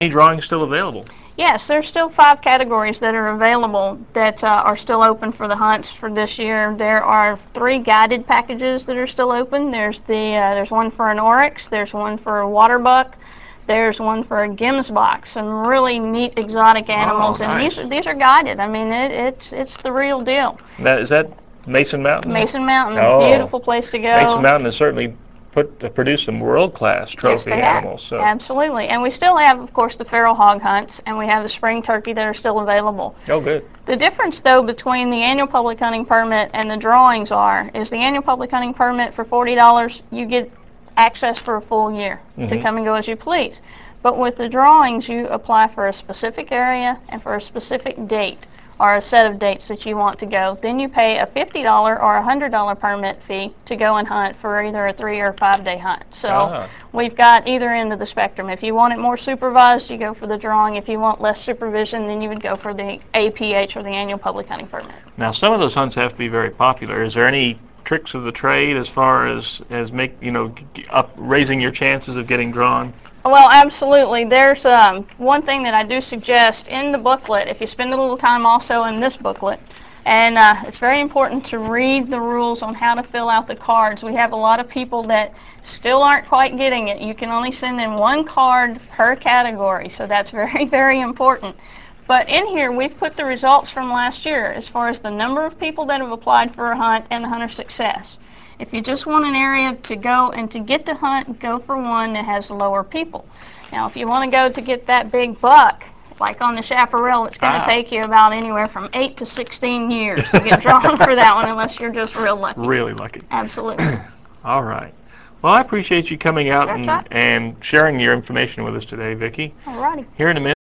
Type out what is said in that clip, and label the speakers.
Speaker 1: Any drawings still available?
Speaker 2: Yes, there's still 5 categories that are available that are still open for the hunts for this year. There are 3 guided packages that are still open. There's one for an oryx, there's one for a water buck, there's one for a gemsbok. Some really neat exotic animals,
Speaker 1: oh, nice.
Speaker 2: and these are guided. I mean, it's the real deal.
Speaker 1: Now, is that Mason Mountain?
Speaker 2: Mason Mountain,
Speaker 1: oh,
Speaker 2: a beautiful place to go.
Speaker 1: Mason Mountain has certainly produced some world-class trophy
Speaker 2: yes, they
Speaker 1: animals.
Speaker 2: So. Absolutely. And we still have, of course, the feral hog hunts, and we have the spring turkey that are still available.
Speaker 1: Oh, good.
Speaker 2: The difference, though, between the annual public hunting permit and the drawings is the annual public hunting permit for $40, you get access for a full year to come and go as you please. But with the drawings, you apply for a specific area and for a specific date, or a set of dates that you want to go. Then you pay a $50 or a $100 permit fee to go and hunt for either a 3 or 5 day hunt. So we've got either end of the spectrum. If you want it more supervised, you go for the drawing. If you want less supervision, then you would go for the APH, or the annual public hunting permit.
Speaker 1: Now, some of those hunts have to be very popular. Is there any tricks of the trade as far as raising your chances of getting drawn?
Speaker 2: Well, absolutely. There's one thing that I do suggest in the booklet, if you spend a little time also in this booklet, and it's very important to read the rules on how to fill out the cards. We have a lot of people that still aren't quite getting it. You can only send in 1 card per category, so that's very, very important. But in here, we've put the results from last year as far as the number of people that have applied for a hunt and the hunter success. If you just want an area to go and to get to hunt, go for one that has lower people. Now, if you want to go to get that big buck, like on the chaparral, it's going to take you about anywhere from 8 to 16 years to get drawn for that one, unless you're just real lucky.
Speaker 1: Really lucky.
Speaker 2: Absolutely.
Speaker 1: All right. Well, I appreciate you coming out and sharing your information with us today, Vicki.
Speaker 2: All righty.
Speaker 1: Here in a minute.